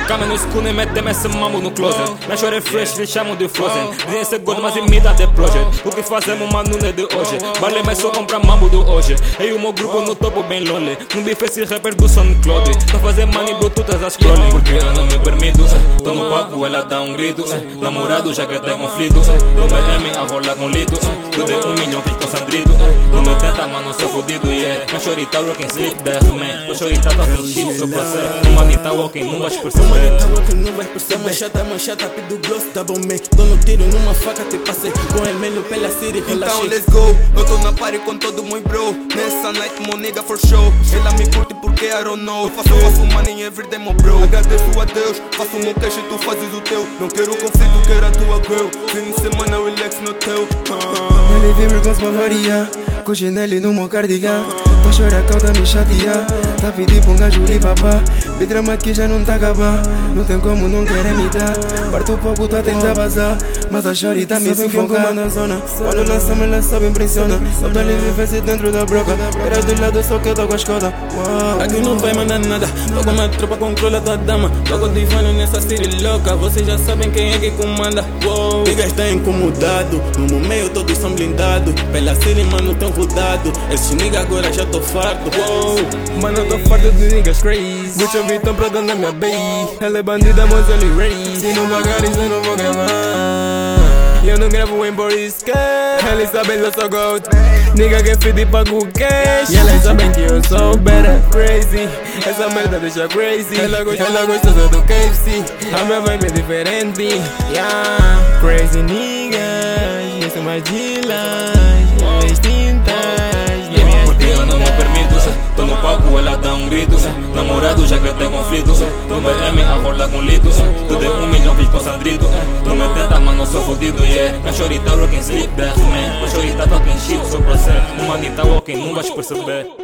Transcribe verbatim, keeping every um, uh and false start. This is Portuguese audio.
Cama no escuro e metem esse mambo no closet. Minha chora é fresh, lhe chamam de frozen. Dizem ser gordo, mas imita de project. O que fazemos, mano, não é de hoje. Vale, mas só compra mambo do hoje. Eu e o meu grupo no topo bem lonely. No bife esse rapper do SoundCloud. Tô fazendo money, bluetooth, as scrolling. Porque eu não me permito. Tô no papo, ela dá um grito. Namorado já que tem conflito. No meu M a rolar com lito. Eu dei um milhão, fiz com Sandrito. No meu tenta, mano, sou fodido, yeah. Minha chorita rocking sleep, death, man. Minha chorita tá fazendo shit, sou pra ser. Uma manita walking, não vais perceber. Uma manita walking, não vais perceber. Manchata, manchata, pido gloss, double man. Dou no tiro numa faca, te passei. Com el melho pela city, relaxei. Então let's go, eu tô na party com todo meu bro. Nessa night, mo nigga for show. Ela me curte porque I don't know. Eu faço, faço money everyday, mo bro. Agradeço a Deus, faço um cash e tu fazes o teu. Não quero conflito, quero a tua girl. Fim de semana, relax no teu. Ele vibra com sua varia, com chinelo no meu cardigan. Pra chorar cauda me chatear. Tá pedindo pra um gajo de papá. Bem drama que já não tá acabar. Não tem como não querer me dar. Parto pouco, tu tens a vazar. Mas a chorita me sufoca na zona. Quando lançamos ela sabe impressiona. Só pra ele viver-se dentro da broca. Era do lado só que eu tô com a escola. Aqui não vai mandar nada. Tô com uma tropa, controla tua dama. Logo divano nessa city louca. Vocês já sabem quem é que comanda. Uou. Niggas tá incomodado. No meu meio todos são blindados. Pela city, mano, tão rodado. Esses niggas agora já tô farto. Uou. Mano, eu tô farto de niggas crazy. Gucci Vitão pra dona minha baby. Ela é bandida, mas ele race. Se não pagar isso eu não vou gravar. Eu não gravo em Boris Cash. Eles sabem que eu sou gold. Nigga que feed pago cash. E elas sabem que eu sou better crazy. Essa merda deixa crazy. Ela gosta, ela gosta do K F C. A minha vibe é diferente. Yeah. Crazy niggas. Isso é mais dilas. Distintas. Porque eu não me permito. Tô no palco, ela dá um grito. Namorado já que tem conflito. No meu M a rolar com lito. Tu dei um milhão, fiz com Sandrito. No meu tenta, mano, sou fodido, yeah. Minha chorita rocking sleep, death, man. Minha chorita talking shit, sou pra ser. Uma manita walking, não vais perceber.